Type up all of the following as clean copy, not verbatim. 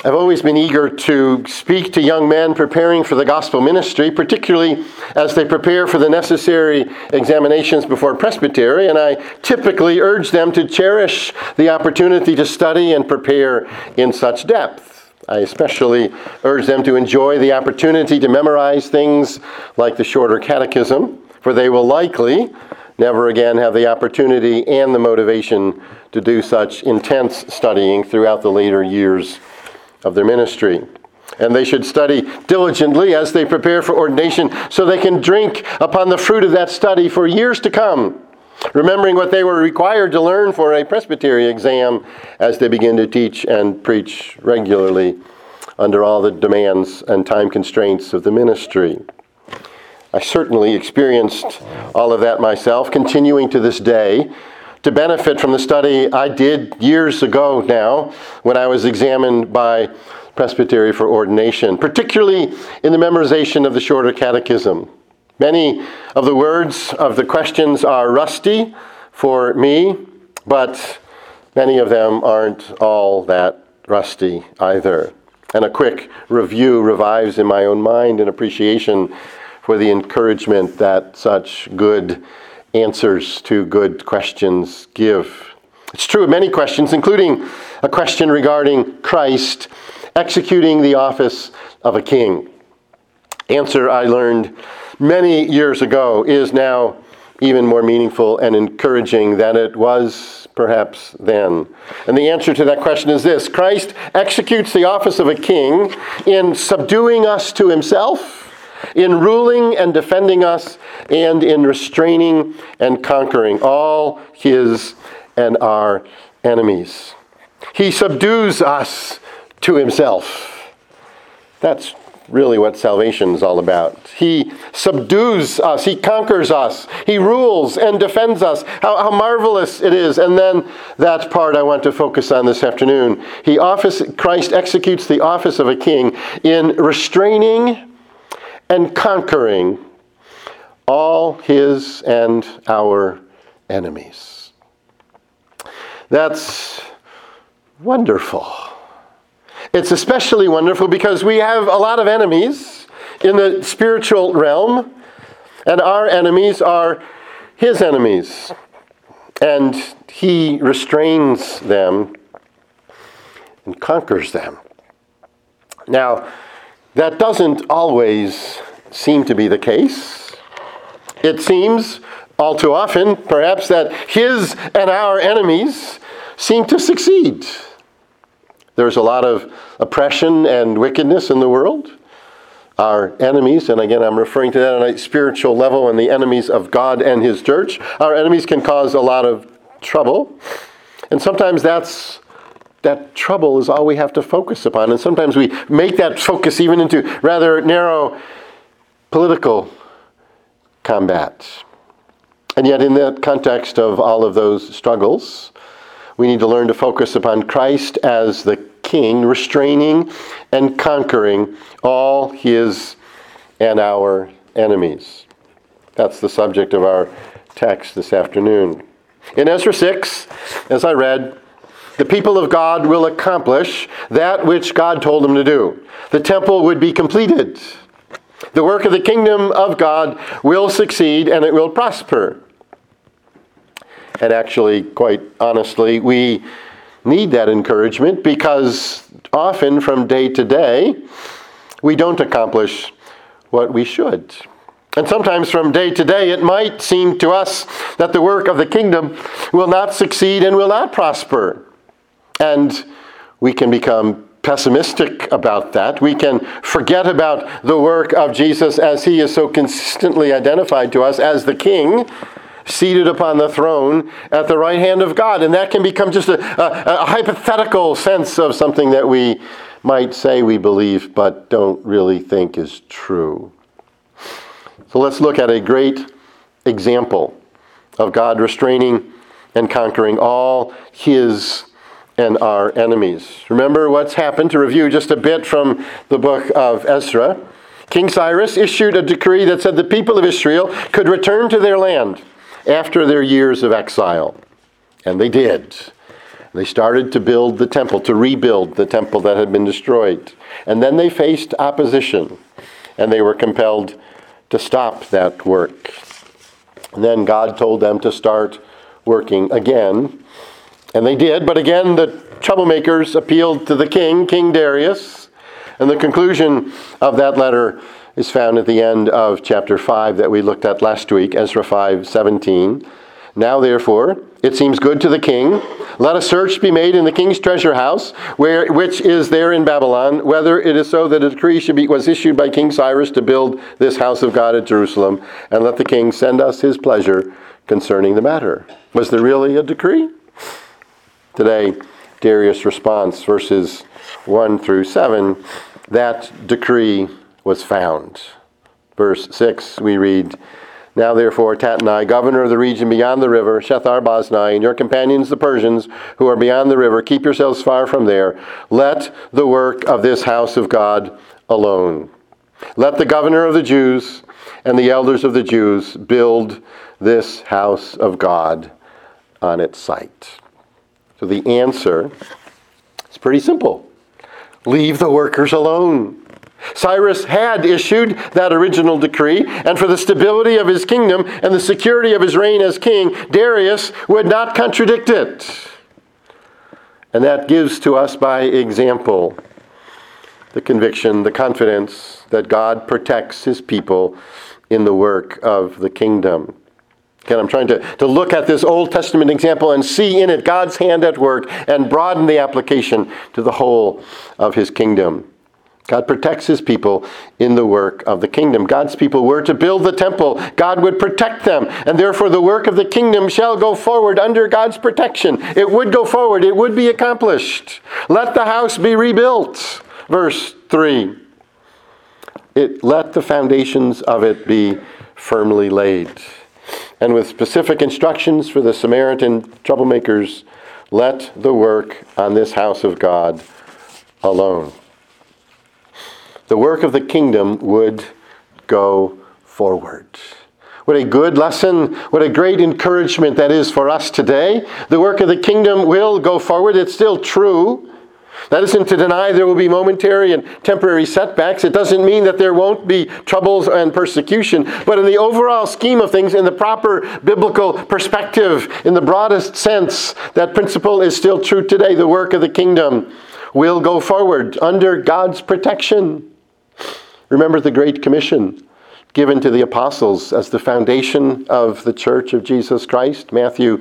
I've always been eager to speak to young men preparing for the gospel ministry, particularly as they prepare for the necessary examinations before presbytery, and I typically urge them to cherish the opportunity to study and prepare in such depth. I especially urge them to enjoy the opportunity to memorize things like the shorter catechism, for they will likely never again have the opportunity and the motivation to do such intense studying throughout the later years of their ministry. And they should study diligently as they prepare for ordination so they can drink upon the fruit of that study for years to come, remembering what they were required to learn for a presbytery exam as they begin to teach and preach regularly under all the demands and time constraints of the ministry. I certainly experienced all of that myself, continuing to this day to benefit from the study I did years ago now when I was examined by presbytery for ordination, particularly in the memorization of the shorter catechism. Many of the words of the questions are rusty for me, but many of them aren't all that rusty either. And a quick review revives in my own mind an appreciation for the encouragement that such good answers to good questions give. It's true of many questions, including a question regarding Christ executing the office of a king. Answer I learned many years ago is now even more meaningful and encouraging than it was perhaps then. And the answer to that question is this: Christ executes the office of a king in subduing us to himself, in ruling and defending us, and in restraining and conquering all his and our enemies. He subdues us to himself. That's really what salvation is all about. He subdues us. He conquers us. He rules and defends us. How marvelous it is. And then that part I want to focus on this afternoon. Christ executes the office of a king in restraining and conquering all his and our enemies. That's wonderful. It's especially wonderful because we have a lot of enemies in the spiritual realm, and our enemies are his enemies. And he restrains them and conquers them. Now, that doesn't always seem to be the case. It seems all too often, perhaps, that his and our enemies seem to succeed. There's a lot of oppression and wickedness in the world. Our enemies, and again I'm referring to that on a spiritual level, and the enemies of God and his church, our enemies can cause a lot of trouble. And sometimes that trouble is all we have to focus upon. And sometimes we make that focus even into rather narrow political combat. And yet in the context of all of those struggles, we need to learn to focus upon Christ as the King, restraining and conquering all his and our enemies. That's the subject of our text this afternoon. In Ezra 6, as I read, the people of God will accomplish that which God told them to do. The temple would be completed. The work of the kingdom of God will succeed and it will prosper. And actually, quite honestly, we need that encouragement because often from day to day, we don't accomplish what we should. And sometimes from day to day, it might seem to us that the work of the kingdom will not succeed and will not prosper. And we can become pessimistic about that. We can forget about the work of Jesus as he is so consistently identified to us as the King, seated upon the throne at the right hand of God. And that can become just a hypothetical sense of something that we might say we believe but don't really think is true. So let's look at a great example of God restraining and conquering all his and our enemies. Remember what's happened, to review just a bit from the book of Ezra. King Cyrus issued a decree that said the people of Israel could return to their land after their years of exile. And they did. They started to build the temple, to rebuild the temple that had been destroyed. And then they faced opposition, and they were compelled to stop that work. And then God told them to start working again. And they did, but again the troublemakers appealed to the king, King Darius. And the conclusion of that letter is found at the end of chapter 5 that we looked at last week, Ezra 5:17. Now, therefore, it seems good to the king. Let a search be made in the king's treasure house, which is there in Babylon, whether it is so that a decree was issued by King Cyrus to build this house of God at Jerusalem, and let the king send us his pleasure concerning the matter. Was there really a decree? Today, Darius' response, verses 1 through 7, that decree was found. Verse 6, we read, Now therefore, Tatnai, governor of the region beyond the river, Shethar-Boznai, and your companions the Persians, who are beyond the river, keep yourselves far from there. Let the work of this house of God alone. Let the governor of the Jews and the elders of the Jews build this house of God on its site. So the answer is pretty simple. Leave the workers alone. Cyrus had issued that original decree, and for the stability of his kingdom and the security of his reign as king, Darius would not contradict it. And that gives to us by example the conviction, the confidence that God protects his people in the work of the kingdom. Again, I'm trying to look at this Old Testament example and see in it God's hand at work and broaden the application to the whole of his kingdom. God protects his people in the work of the kingdom. God's people were to build the temple. God would protect them, and therefore the work of the kingdom shall go forward under God's protection. It would go forward. It would be accomplished. Let the house be rebuilt. Verse 3. Let the foundations of it be firmly laid. And with specific instructions for the Samaritan troublemakers, let the work on this house of God alone. The work of the kingdom would go forward. What a good lesson, what a great encouragement that is for us today. The work of the kingdom will go forward. It's still true. That isn't to deny there will be momentary and temporary setbacks. It doesn't mean that there won't be troubles and persecution. But in the overall scheme of things, in the proper biblical perspective, in the broadest sense, that principle is still true today. The work of the kingdom will go forward under God's protection. Remember the Great Commission given to the apostles as the foundation of the Church of Jesus Christ. Matthew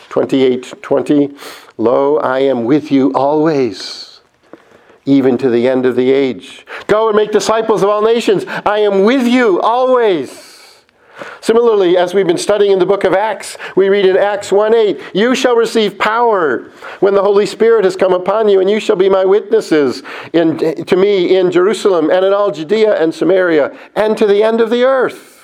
28:20. Lo, I am with you always, even to the end of the age. Go and make disciples of all nations. I am with you always. Similarly, as we've been studying in the book of Acts, we read in Acts 1:8, You shall receive power when the Holy Spirit has come upon you, and you shall be my witnesses to me in Jerusalem and in all Judea and Samaria and to the end of the earth.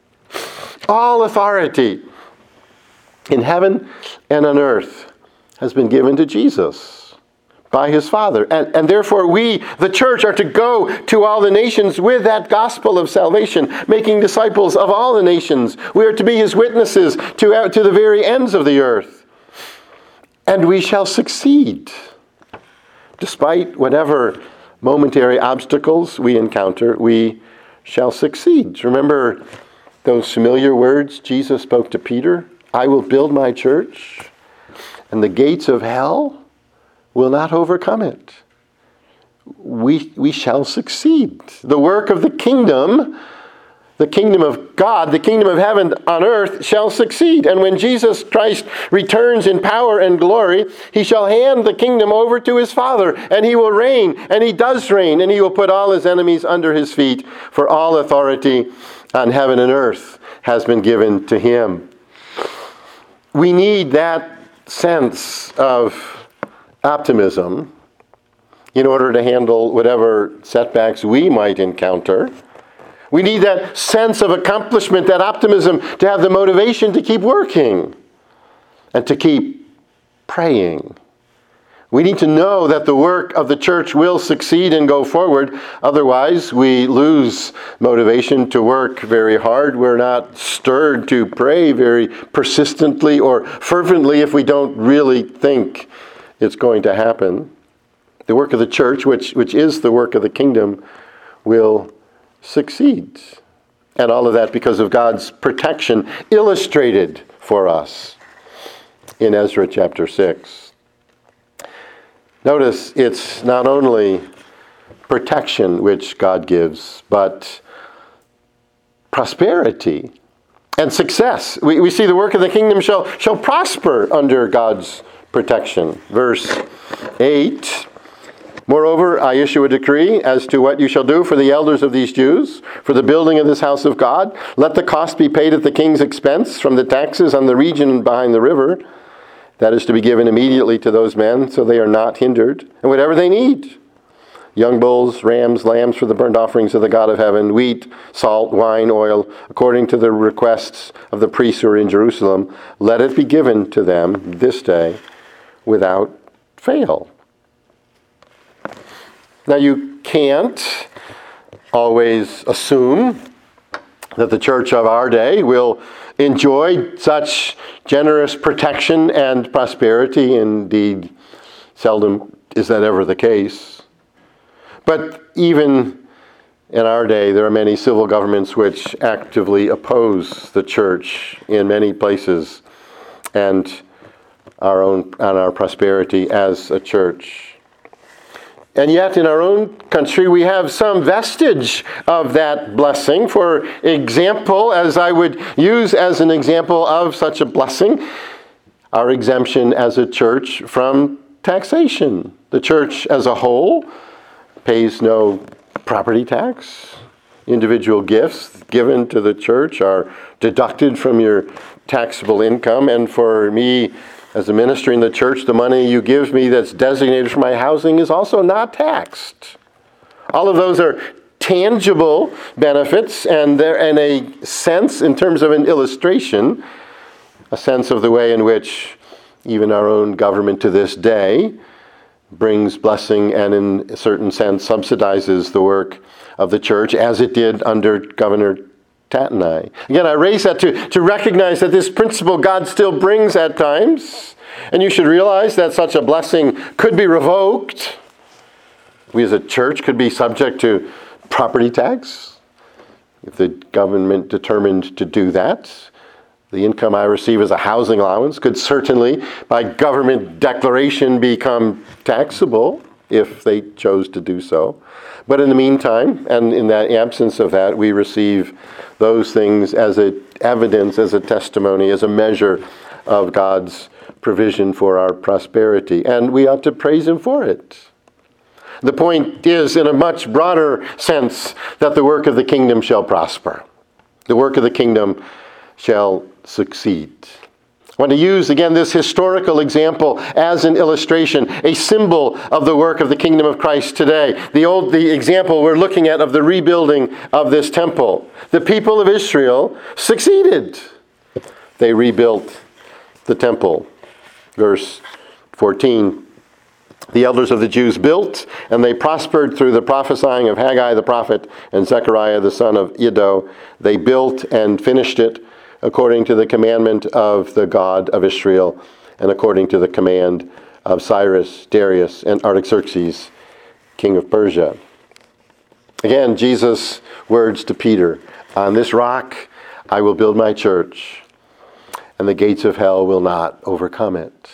All authority in heaven and on earth has been given to Jesus by his Father. And therefore we, the church, are to go to all the nations with that gospel of salvation, making disciples of all the nations. We are to be his witnesses to the very ends of the earth. And we shall succeed, despite whatever momentary obstacles we encounter, we shall succeed. Remember those familiar words Jesus spoke to Peter? I will build my church, and the gates of hell will not overcome it. We shall succeed. The work of the kingdom of God, the kingdom of heaven on earth shall succeed. And when Jesus Christ returns in power and glory, he shall hand the kingdom over to his Father, and he will reign, and he does reign, and he will put all his enemies under his feet, for all authority on heaven and earth has been given to him. We need that sense of optimism in order to handle whatever setbacks we might encounter. We need that sense of accomplishment, that optimism, to have the motivation to keep working and to keep praying. We need to know that the work of the church will succeed and go forward. Otherwise, we lose motivation to work very hard. We're not stirred to pray very persistently or fervently if we don't really think it's going to happen. The work of the church, which is the work of the kingdom, will succeed. And all of that because of God's protection illustrated for us in Ezra chapter 6. Notice it's not only protection which God gives, but prosperity and success. We see the work of the kingdom shall prosper under God's protection. Verse 8, moreover, I issue a decree as to what you shall do for the elders of these Jews, for the building of this house of God. Let the cost be paid at the king's expense from the taxes on the region behind the river. That is to be given immediately to those men, so they are not hindered, and whatever they need. Young bulls, rams, lambs for the burnt offerings of the God of heaven, wheat, salt, wine, oil, according to the requests of the priests who are in Jerusalem, let it be given to them this day without fail. Now you can't always assume that the church of our day will enjoy such generous protection and prosperity. Indeed, seldom is that ever the case. But even in our day, there are many civil governments which actively oppose the church in many places and our prosperity as a church. And yet in our own country, we have some vestige of that blessing. For example, as I would use as an example of such a blessing, our exemption as a church from taxation. The church as a whole pays no property tax. Individual gifts given to the church are deducted from your taxable income. And for me, as a minister in the church, the money you give me that's designated for my housing is also not taxed. All of those are tangible benefits, and they're in a sense, in terms of an illustration, a sense of the way in which even our own government to this day brings blessing and in a certain sense subsidizes the work of the church as it did under Governor Tatnai. Again, I raise that to recognize that this principle God still brings at times, and you should realize that such a blessing could be revoked. We as a church could be subject to property tax if the government determined to do that. The income I receive as a housing allowance could certainly, by government declaration, become taxable if they chose to do so. But in the meantime, and in that absence of that, we receive those things as an evidence, as a testimony, as a measure of God's provision for our prosperity. And we ought to praise Him for it. The point is, in a much broader sense, that the work of the kingdom shall prosper. The work of the kingdom shall succeed. I want to use again this historical example as an illustration, a symbol of the work of the kingdom of Christ today. The example we're looking at of the rebuilding of this temple. The people of Israel succeeded. They rebuilt the temple. Verse 14. The elders of the Jews built, and they prospered through the prophesying of Haggai the prophet and Zechariah the son of Iddo. They built and finished it according to the commandment of the God of Israel, and according to the command of Cyrus, Darius, and Artaxerxes, king of Persia. Again, Jesus' words to Peter, on this rock I will build my church, and the gates of hell will not overcome it.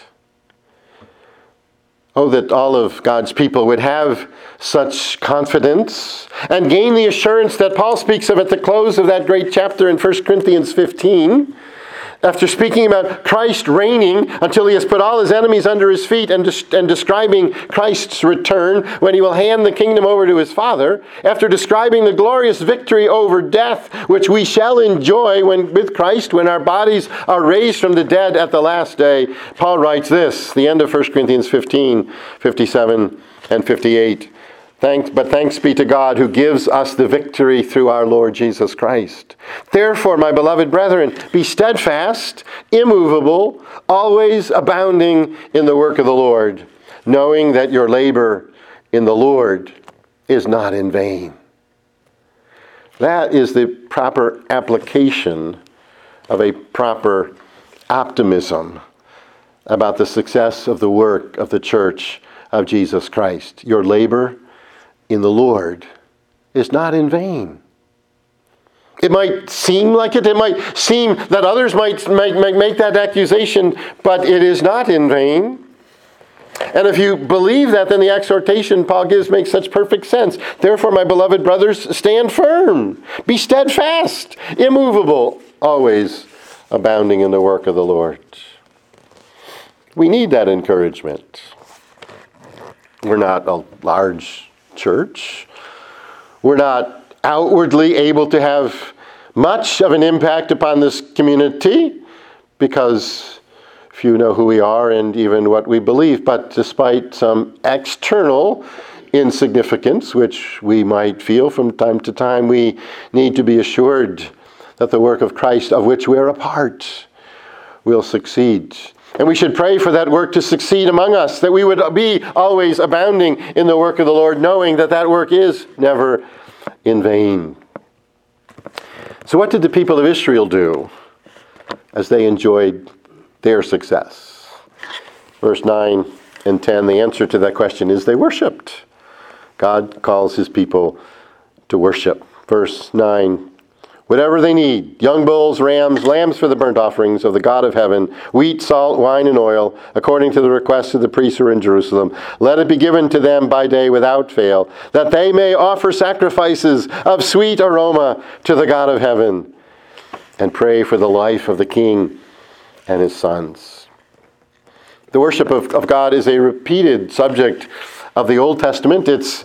Oh, that all of God's people would have such confidence and gain the assurance that Paul speaks of at the close of that great chapter in 1 Corinthians 15. After speaking about Christ reigning until He has put all His enemies under His feet and describing Christ's return when He will hand the kingdom over to His Father, after describing the glorious victory over death which we shall enjoy with Christ when our bodies are raised from the dead at the last day, Paul writes this, the end of 1 Corinthians 15, 57 and 58. But thanks be to God who gives us the victory through our Lord Jesus Christ. Therefore, my beloved brethren, be steadfast, immovable, always abounding in the work of the Lord, knowing that your labor in the Lord is not in vain. That is the proper application of a proper optimism about the success of the work of the church of Jesus Christ. Your labor in the Lord is not in vain. It might seem like it. It might seem that others might make that accusation, but it is not in vain. And if you believe that, then the exhortation Paul gives makes such perfect sense. Therefore, my beloved brothers, stand firm. Be steadfast, immovable, always abounding in the work of the Lord. We need that encouragement. We're not a large church. We're not outwardly able to have much of an impact upon this community because few know who we are and even what we believe. But despite some external insignificance, which we might feel from time to time, we need to be assured that the work of Christ, of which we are a part, will succeed. And we should pray for that work to succeed among us, that we would be always abounding in the work of the Lord, knowing that that work is never in vain. So what did the people of Israel do as they enjoyed their success? Verse 9 and 10, the answer to that question is they worshiped. God calls his people to worship. Verse 9, whatever they need, young bulls, rams, lambs for the burnt offerings of the God of heaven, wheat, salt, wine, and oil, according to the request of the priests who are in Jerusalem, let it be given to them by day without fail, that they may offer sacrifices of sweet aroma to the God of heaven, and pray for the life of the king and his sons. The worship of God is a repeated subject of the Old Testament. It's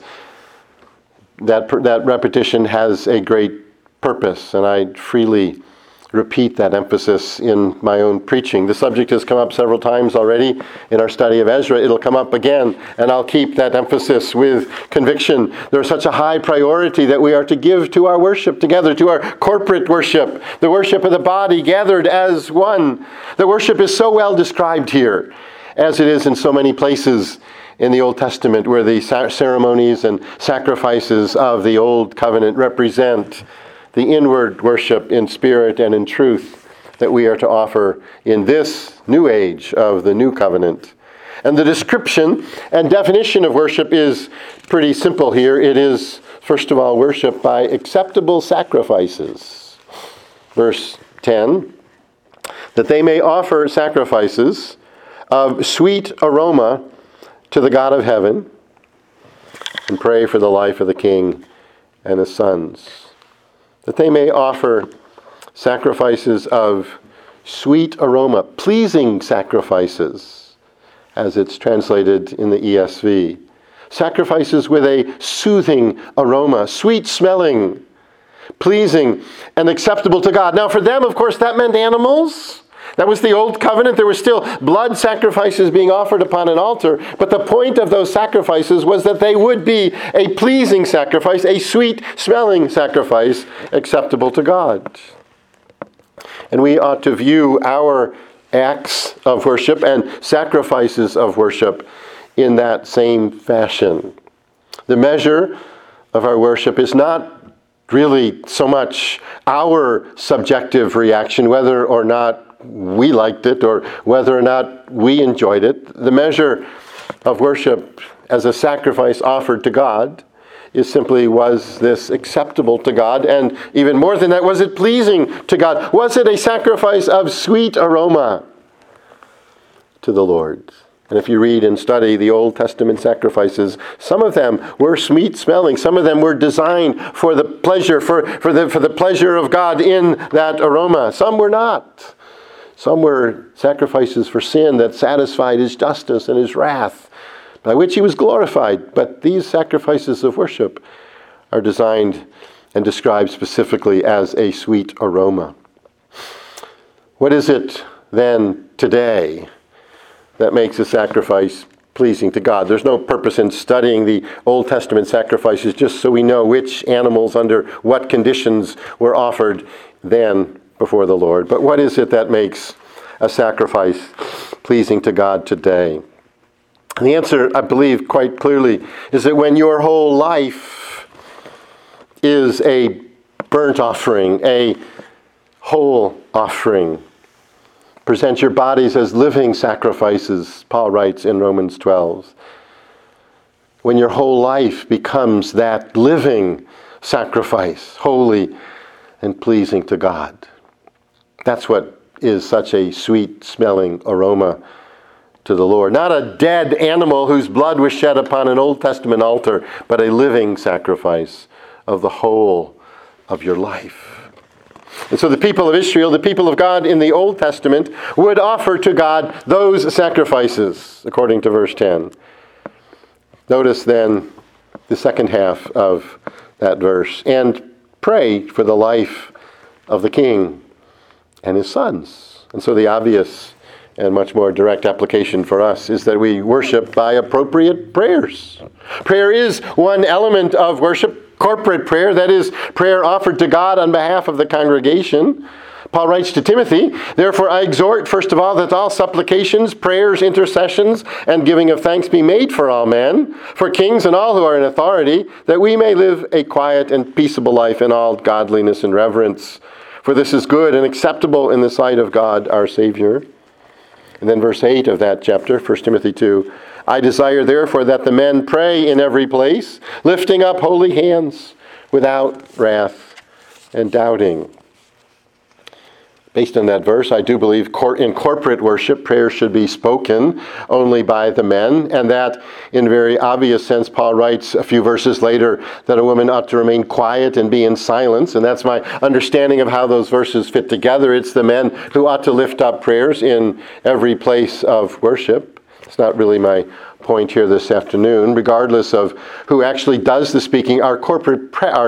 that repetition has a great purpose, and I freely repeat that emphasis in my own preaching. The subject has come up several times already in our study of Ezra. It'll come up again, and I'll keep that emphasis with conviction. There's such a high priority that we are to give to our worship together, to our corporate worship, the worship of the body gathered as one. The worship is so well described here, as it is in so many places in the Old Testament, where the ceremonies and sacrifices of the Old Covenant represent the inward worship in spirit and in truth that we are to offer in this new age of the new covenant. And the description and definition of worship is pretty simple here. It is, first of all, worship by acceptable sacrifices. Verse 10, that they may offer sacrifices of sweet aroma to the God of heaven and pray for the life of the king and his sons. That they may offer sacrifices of sweet aroma, pleasing sacrifices, as it's translated in the ESV. Sacrifices with a soothing aroma, sweet smelling, pleasing, and acceptable to God. Now for them, of course, that meant animals. That was the Old Covenant. There were still blood sacrifices being offered upon an altar. But the point of those sacrifices was that they would be a pleasing sacrifice, a sweet-smelling sacrifice, acceptable to God. And we ought to view our acts of worship and sacrifices of worship in that same fashion. The measure of our worship is not really so much our subjective reaction, whether or not we liked it or whether or not we enjoyed it. The measure of worship as a sacrifice offered to God is simply, was this acceptable to God? And even more than that, was it pleasing to God? Was it a sacrifice of sweet aroma to the Lord? And if you read and study the Old Testament sacrifices, some of them were sweet smelling. Some of them were designed for the pleasure, for the pleasure of God in that aroma. Some were not. Some were sacrifices for sin that satisfied his justice and his wrath, by which he was glorified. But these sacrifices of worship are designed and described specifically as a sweet aroma. What is it then today that makes a sacrifice pleasing to God? There's no purpose in studying the Old Testament sacrifices just so we know which animals under what conditions were offered then before the Lord. But what is it that makes a sacrifice pleasing to God today? And the answer, I believe, quite clearly is that when your whole life is a burnt offering, a whole offering, Present your bodies as living sacrifices, Paul writes in Romans 12. When your whole life becomes that living sacrifice, holy and pleasing to God. That's what is such a sweet-smelling aroma to the Lord. Not a dead animal whose blood was shed upon an Old Testament altar, but a living sacrifice of the whole of your life. And so the people of Israel, the people of God in the Old Testament, would offer to God those sacrifices, according to verse 10. Notice then the second half of that verse. And pray for the life of the king and his sons. And so the obvious and much more direct application for us is that we worship by appropriate prayers. Prayer is one element of worship, corporate prayer, that is, prayer offered to God on behalf of the congregation. Paul writes to Timothy, "Therefore I exhort, first of all, that all supplications, prayers, intercessions, and giving of thanks be made for all men, for kings and all who are in authority, that we may live a quiet and peaceable life in all godliness and reverence. For this is good and acceptable in the sight of God our Savior." And then verse 8 of that chapter, 1 Timothy 2, "I desire therefore that the men pray in every place, lifting up holy hands without wrath and doubting." Based on that verse, I do believe in corporate worship, prayer should be spoken only by the men, and that in very obvious sense, Paul writes a few verses later that a woman ought to remain quiet and be in silence, and that's my understanding of how those verses fit together. It's the men who ought to lift up prayers in every place of worship. It's not really my point here this afternoon. Regardless of who actually does the speaking, our corporate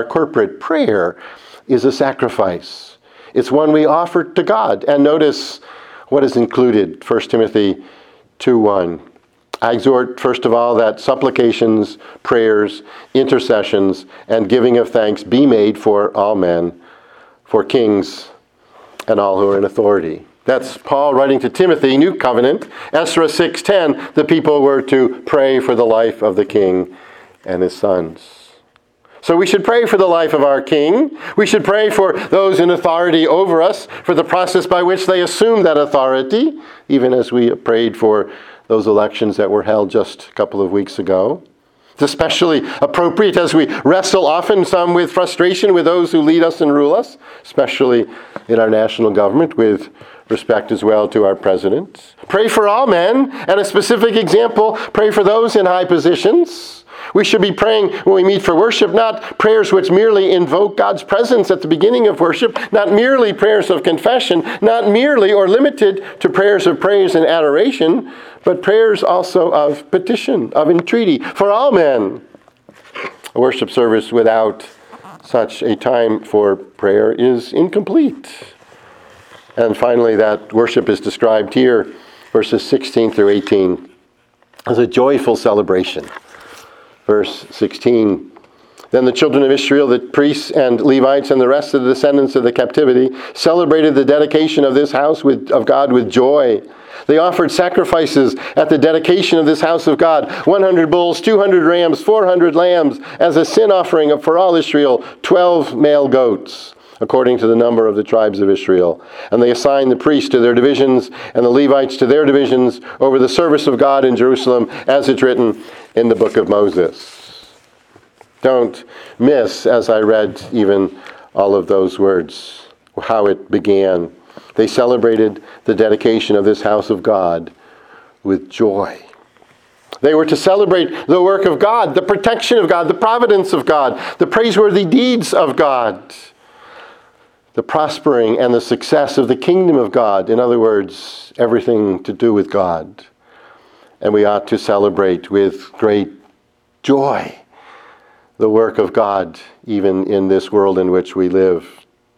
prayer is a sacrifice. It's one we offer to God. And notice what is included, 1 Timothy 2:1. I exhort, first of all, that supplications, prayers, intercessions, and giving of thanks be made for all men, for kings and all who are in authority. That's Paul writing to Timothy, New Covenant. Ezra 6:10, the people were to pray for the life of the king and his sons. So we should pray for the life of our king. We should pray for those in authority over us, for the process by which they assume that authority, even as we prayed for those elections that were held just a couple of weeks ago. It's especially appropriate as we wrestle often, some with frustration with those who lead us and rule us, especially in our national government, with respect as well to our president. Pray for all men, and a specific example, pray for those in high positions. We should be praying when we meet for worship, not prayers which merely invoke God's presence at the beginning of worship, not merely prayers of confession, not merely or limited to prayers of praise and adoration, but prayers also of petition, of entreaty for all men. A worship service without such a time for prayer is incomplete. And finally, that worship is described here, verses 16 through 18, as a joyful celebration. Verse 16, "Then the children of Israel, the priests and Levites and the rest of the descendants of the captivity, celebrated the dedication of this house of God with joy. They offered sacrifices at the dedication of this house of God, 100 bulls, 200 rams, 400 lambs, as a sin offering for all Israel, 12 male goats, according to the number of the tribes of Israel. And they assigned the priests to their divisions and the Levites to their divisions over the service of God in Jerusalem, as it's written in the book of Moses." Don't miss, as I read even all of those words, how it began. They celebrated the dedication of this house of God with joy. They were to celebrate the work of God, the protection of God, the providence of God, the praiseworthy deeds of God, the prospering and the success of the kingdom of God. In other words, everything to do with God. And we ought to celebrate with great joy the work of God, even in this world in which we live.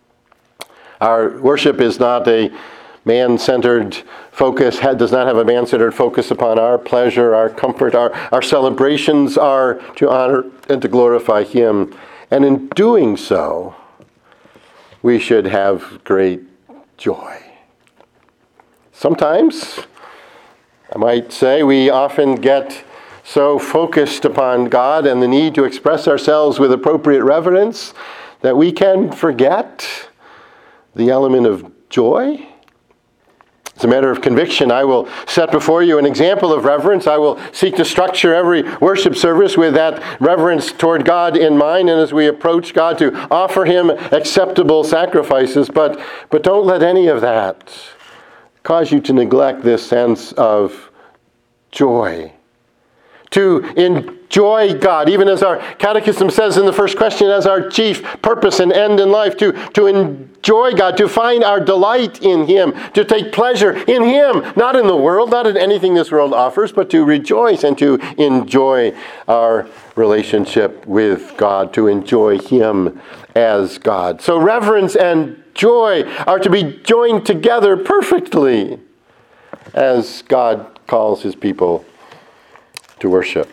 Our worship is not a man-centered focus, does not have a man-centered focus upon our pleasure, our comfort. Our celebrations are to honor and to glorify Him. And in doing so, we should have great joy. Sometimes, I might say, we often get so focused upon God and the need to express ourselves with appropriate reverence that we can forget the element of joy. As a matter of conviction, I will set before you an example of reverence. I will seek to structure every worship service with that reverence toward God in mind, and as we approach God, to offer Him acceptable sacrifices. But don't let any of that cause you to neglect this sense of joy. To enjoy God, even as our catechism says in the first question, as our chief purpose and end in life, to enjoy God, to find our delight in Him, to take pleasure in Him, not in the world, not in anything this world offers, but to rejoice and to enjoy our relationship with God, to enjoy Him as God. So reverence and joy are to be joined together perfectly as God calls His people to worship.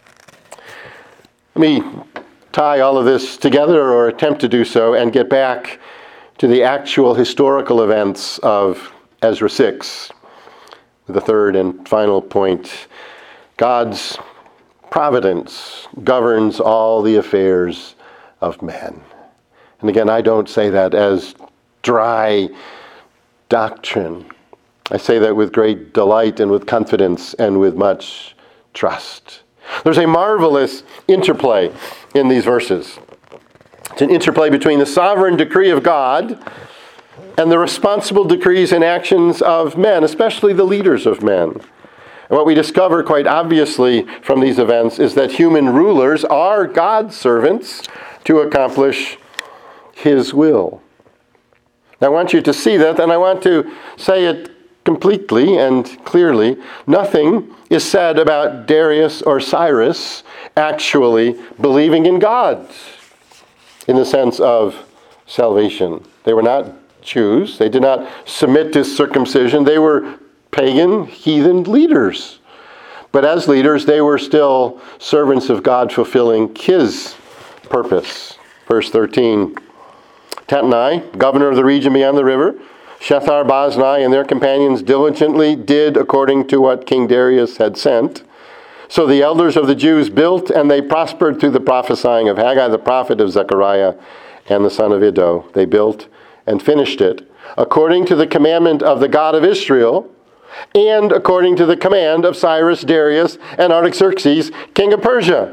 Let me tie all of this together, or attempt to do so, and get back to the actual historical events of Ezra 6. The third and final point: God's providence governs all the affairs of man. And again, I don't say that as dry doctrine. I say that with great delight and with confidence and with much trust. There's a marvelous interplay in these verses. It's an interplay between the sovereign decree of God and the responsible decrees and actions of men, especially the leaders of men. And what we discover quite obviously from these events is that human rulers are God's servants to accomplish His will. Now, I want you to see that, and I want to say it completely and clearly. Nothing is said about Darius or Cyrus actually believing in God in the sense of salvation. They were not Jews. They did not submit to circumcision. They were pagan, heathen leaders. But as leaders, they were still servants of God, fulfilling His purpose. Verse 13, Tatnai, governor of the region beyond the river, Shethar-Boznai and their companions diligently did according to what King Darius had sent. So the elders of the Jews built, and they prospered through the prophesying of Haggai the prophet, of Zechariah, and the son of Iddo. They built and finished it, according to the commandment of the God of Israel, and according to the command of Cyrus, Darius, and Artaxerxes, king of Persia.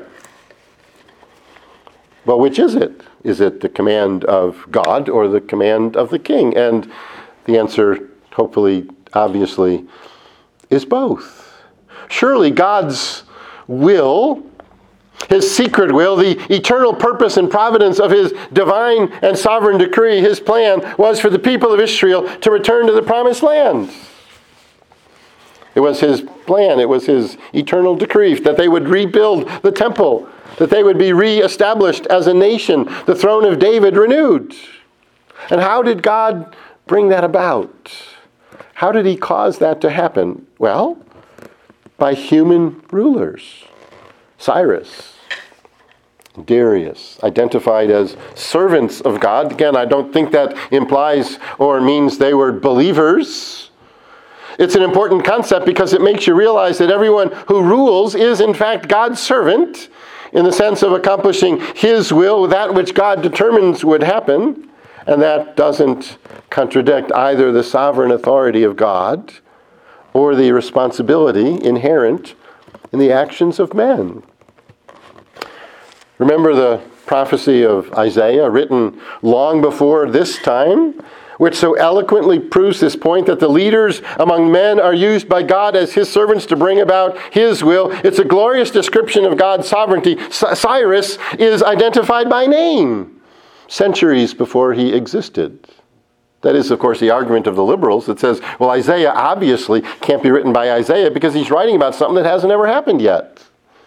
Well, which is it? Is it the command of God or the command of the king? And the answer, hopefully, obviously, is both. Surely God's will, His secret will, the eternal purpose and providence of His divine and sovereign decree, His plan, was for the people of Israel to return to the promised land. It was His plan, it was His eternal decree that they would rebuild the temple, that they would be reestablished as a nation, the throne of David renewed. And how did God bring that about? How did He cause that to happen? Well, by human rulers. Cyrus, Darius, identified as servants of God. Again, I don't think that implies or means they were believers. It's an important concept because it makes you realize that everyone who rules is in fact God's servant, in the sense of accomplishing His will, that which God determines would happen. And that doesn't contradict either the sovereign authority of God or the responsibility inherent in the actions of men. Remember the prophecy of Isaiah, written long before this time, which so eloquently proves this point, that the leaders among men are used by God as His servants to bring about His will. It's a glorious description of God's sovereignty. Cyrus is identified by name centuries before he existed. That is, of course, the argument of the liberals that says, well, Isaiah obviously can't be written by Isaiah because he's writing about something that hasn't ever happened yet.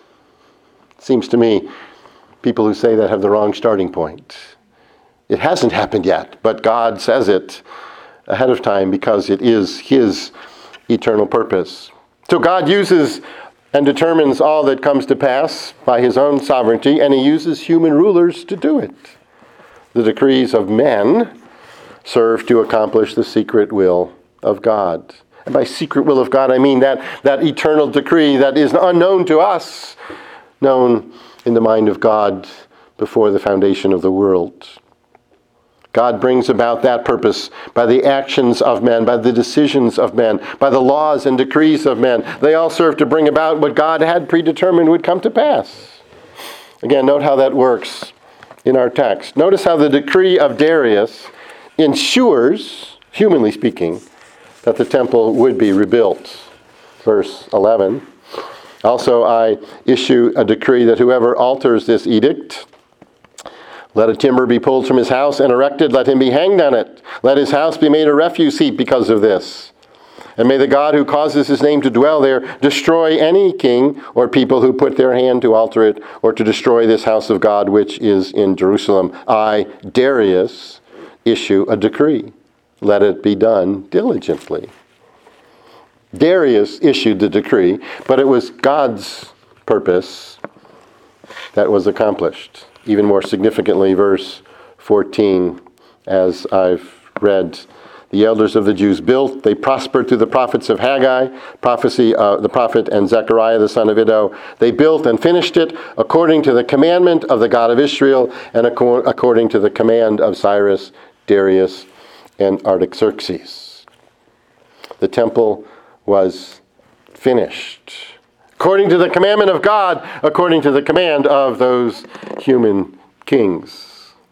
It seems to me people who say that have the wrong starting point. It hasn't happened yet, but God says it ahead of time because it is His eternal purpose. So God uses and determines all that comes to pass by His own sovereignty, and He uses human rulers to do it. The decrees of men serve to accomplish the secret will of God. And by secret will of God, I mean that eternal decree that is unknown to us, known in the mind of God before the foundation of the world. God brings about that purpose by the actions of men, by the decisions of men, by the laws and decrees of men. They all serve to bring about what God had predetermined would come to pass. Again, note how that works in our text. Notice how the decree of Darius ensures, humanly speaking, that the temple would be rebuilt. Verse 11. Also, I issue a decree that whoever alters this edict, let a timber be pulled from his house and erected, let him be hanged on it. Let his house be made a refuse heap because of this. And may the God who causes his name to dwell there destroy any king or people who put their hand to alter it or to destroy this house of God which is in Jerusalem. I, Darius, issue a decree. Let it be done diligently. Darius issued the decree, but it was God's purpose that was accomplished. Even more significantly, verse 14, as I've read, the elders of the Jews built, they prospered through the prophets of Haggai, prophecy of the prophet, and Zechariah the son of Iddo. They built and finished it according to the commandment of the God of Israel and according to the command of Cyrus, Darius, and Artaxerxes. The temple was finished according to the commandment of God, according to the command of those human kings.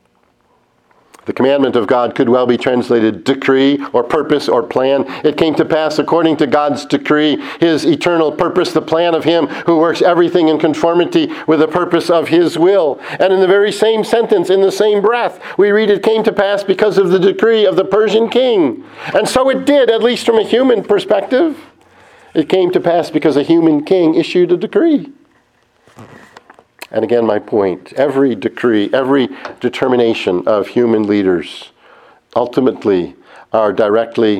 The commandment of God could well be translated decree or purpose or plan. It came to pass according to God's decree, his eternal purpose, the plan of him who works everything in conformity with the purpose of his will. And in the very same sentence, in the same breath, we read it came to pass because of the decree of the Persian king. And so it did, at least from a human perspective. It came to pass because a human king issued a decree. And again, my point, every decree, every determination of human leaders ultimately are directly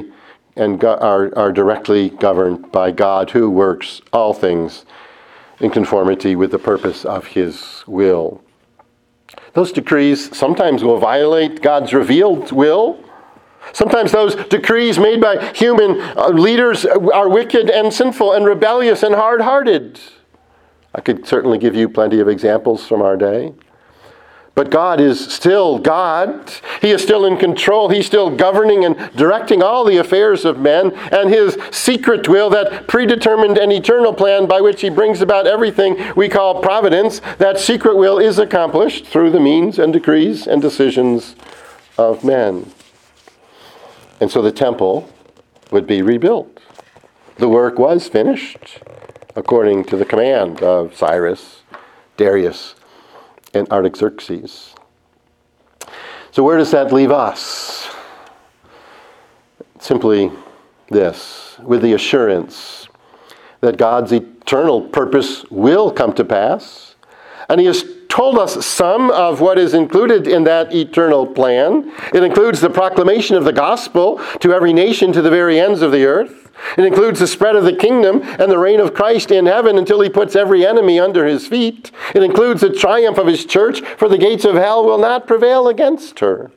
governed by God, who works all things in conformity with the purpose of his will. Those decrees sometimes will violate God's revealed will. Sometimes those decrees made by human leaders are wicked and sinful and rebellious and hard-hearted. I could certainly give you plenty of examples from our day. But God is still God. He is still in control. He's still governing and directing all the affairs of men. And his secret will, that predetermined and eternal plan by which he brings about everything we call providence, that secret will is accomplished through the means and decrees and decisions of men. And so the temple would be rebuilt. The work was finished according to the command of Cyrus, Darius, and Artaxerxes. So where does that leave us? Simply this, with the assurance that God's eternal purpose will come to pass, and he has told us some of what is included in that eternal plan. It includes the proclamation of the gospel to every nation to the very ends of the earth. It includes the spread of the kingdom and the reign of Christ in heaven until he puts every enemy under his feet. It includes the triumph of his church, for the gates of hell will not prevail against her.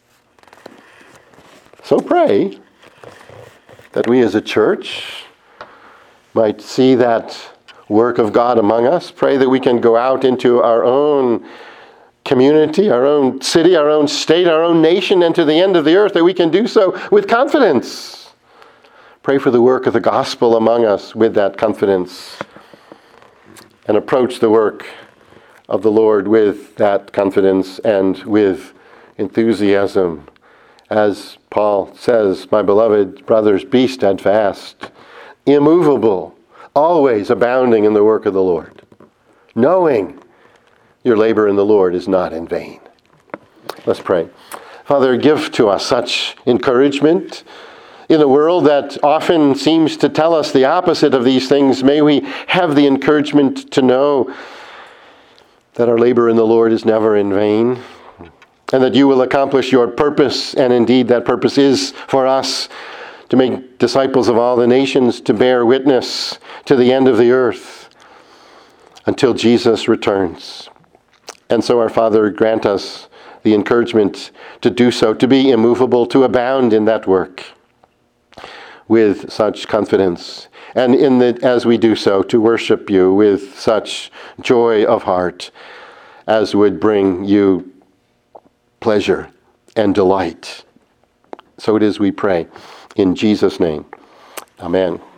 So pray that we as a church might see that work of God among us. Pray that we can go out into our own community, our own city, our own state, our own nation, and to the end of the earth, that we can do so with confidence. Pray for the work of the gospel among us with that confidence, and approach the work of the Lord with that confidence and with enthusiasm. As Paul says, my beloved brothers, be steadfast, immovable, always abounding in the work of the Lord, knowing your labor in the Lord is not in vain. Let's pray. Father, give to us such encouragement in a world that often seems to tell us the opposite of these things. May we have the encouragement to know that our labor in the Lord is never in vain, and that you will accomplish your purpose, and indeed that purpose is for us to make disciples of all the nations, to bear witness to the end of the earth until Jesus returns. And so, our Father, grant us the encouragement to do so, to be immovable, to abound in that work with such confidence, and as we do so, to worship you with such joy of heart as would bring you pleasure and delight. So it is we pray. In Jesus' name, amen.